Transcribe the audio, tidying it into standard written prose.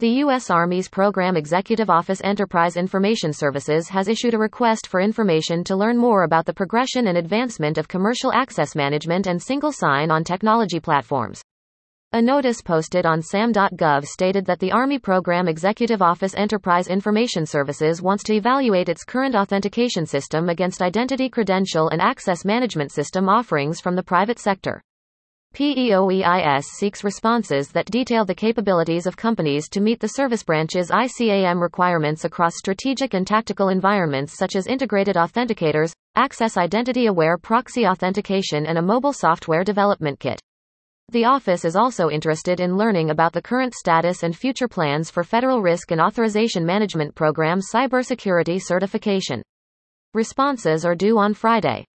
The U.S. Army's Program Executive Office Enterprise Information Services has issued a request for information to learn more about the progression and advancement of commercial access management and single sign-on technology platforms. A notice posted on sam.gov stated that the Army Program Executive Office Enterprise Information Services wants to evaluate its current authentication system against identity credential and access management system offerings from the private sector. PEOEIS seeks responses that detail the capabilities of companies to meet the service branch's ICAM requirements across strategic and tactical environments such as integrated authenticators, access identity-aware proxy authentication and a mobile software development kit. The office is also interested in learning about the current status and future plans for Federal Risk and Authorization Management Program cybersecurity certification. Responses are due on Friday.